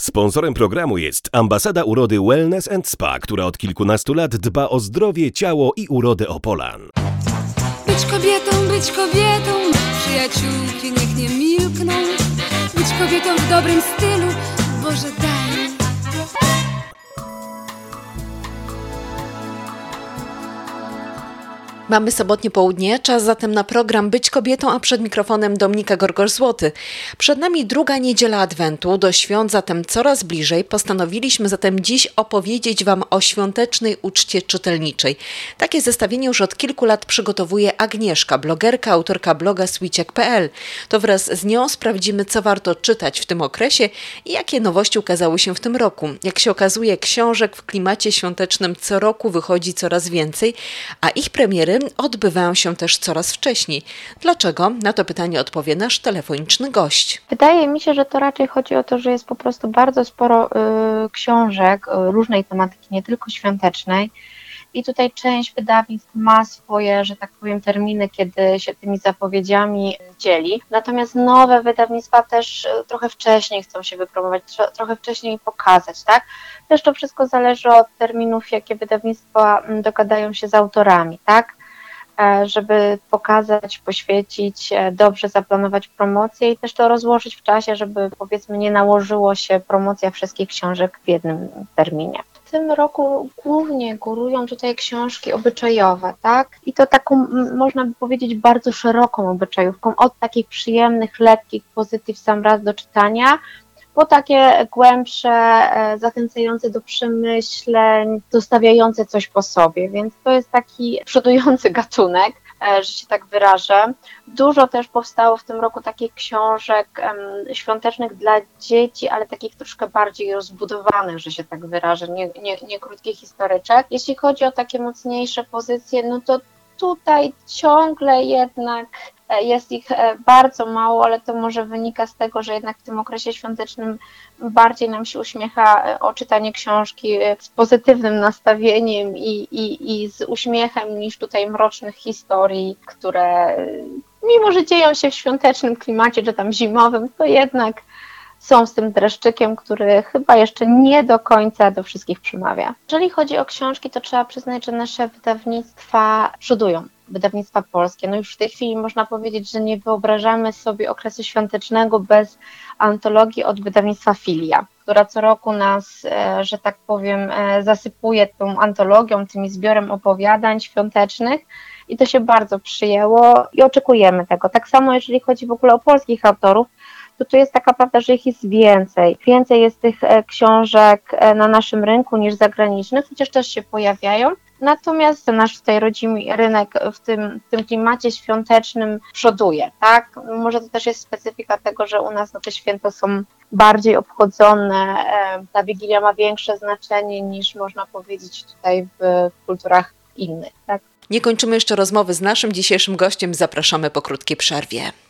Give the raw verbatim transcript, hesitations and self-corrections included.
Sponsorem programu jest Ambasada Urody Wellness and Spa, która od kilkunastu lat dba o zdrowie, ciało i urodę Opolan. Być kobietą, być kobietą, przyjaciółki niech nie milkną. Być kobietą w dobrym stylu, Boże daj mi. Mamy sobotnie południe, czas zatem na program Być kobietą, a przed mikrofonem Dominika Gorgor-Złoty. Przed nami druga niedziela Adwentu, do świąt zatem coraz bliżej. Postanowiliśmy zatem dziś opowiedzieć Wam o świątecznej uczcie czytelniczej. Takie zestawienie już od kilku lat przygotowuje Agnieszka, blogerka, autorka bloga switchek kropka p l. To wraz z nią sprawdzimy, co warto czytać w tym okresie i jakie nowości ukazały się w tym roku. Jak się okazuje, książek w klimacie świątecznym co roku wychodzi coraz więcej, a ich premiery odbywają się też coraz wcześniej. Dlaczego? Na to pytanie odpowie nasz telefoniczny gość. Wydaje mi się, że to raczej chodzi o to, że jest po prostu bardzo sporo y, książek y, różnej tematyki, nie tylko świątecznej. I tutaj część wydawnictw ma swoje, że tak powiem, terminy, kiedy się tymi zapowiedziami dzieli. Natomiast nowe wydawnictwa też trochę wcześniej chcą się wypromować, trochę wcześniej pokazać, tak? Też to wszystko zależy od terminów, jakie wydawnictwa dogadają się z autorami, tak? Żeby pokazać, poświecić, dobrze zaplanować promocję i też to rozłożyć w czasie, żeby powiedzmy nie nałożyło się promocja wszystkich książek w jednym terminie. W tym roku głównie górują tutaj książki obyczajowe, tak? I to taką, można by powiedzieć, bardzo szeroką obyczajówką, od takich przyjemnych, lekkich, pozytyw sam raz do czytania, po takie głębsze, zachęcające do przemyśleń, zostawiające coś po sobie, więc to jest taki przodujący gatunek, że się tak wyrażę. Dużo też powstało w tym roku takich książek um, świątecznych dla dzieci, ale takich troszkę bardziej rozbudowanych, że się tak wyrażę, nie, nie, nie krótkich historyczek. Jeśli chodzi o takie mocniejsze pozycje, no to tutaj ciągle jednak jest ich bardzo mało, ale to może wynika z tego, że jednak w tym okresie świątecznym bardziej nam się uśmiecha o czytanie książki z pozytywnym nastawieniem i, i, i z uśmiechem niż tutaj mrocznych historii, które mimo, że dzieją się w świątecznym klimacie, czy tam zimowym, to jednak są z tym dreszczykiem, który chyba jeszcze nie do końca do wszystkich przemawia. Jeżeli chodzi o książki, to trzeba przyznać, że nasze wydawnictwa przodują. Wydawnictwa polskie. No już w tej chwili można powiedzieć, że nie wyobrażamy sobie okresu świątecznego bez antologii od wydawnictwa Filia, która co roku nas, że tak powiem, zasypuje tą antologią, tym zbiorem opowiadań świątecznych i to się bardzo przyjęło i oczekujemy tego. Tak samo jeżeli chodzi w ogóle o polskich autorów, to tu jest taka prawda, że ich jest więcej. Więcej jest tych książek na naszym rynku niż zagranicznych, chociaż też się pojawiają. Natomiast nasz tutaj rodzimy rynek w tym, w tym klimacie świątecznym przoduje, tak? Może to też jest specyfika tego, że u nas no, te święta są bardziej obchodzone, ta Wigilia ma większe znaczenie niż można powiedzieć tutaj w kulturach innych, tak? Nie kończymy jeszcze rozmowy z naszym dzisiejszym gościem, zapraszamy po krótkiej przerwie.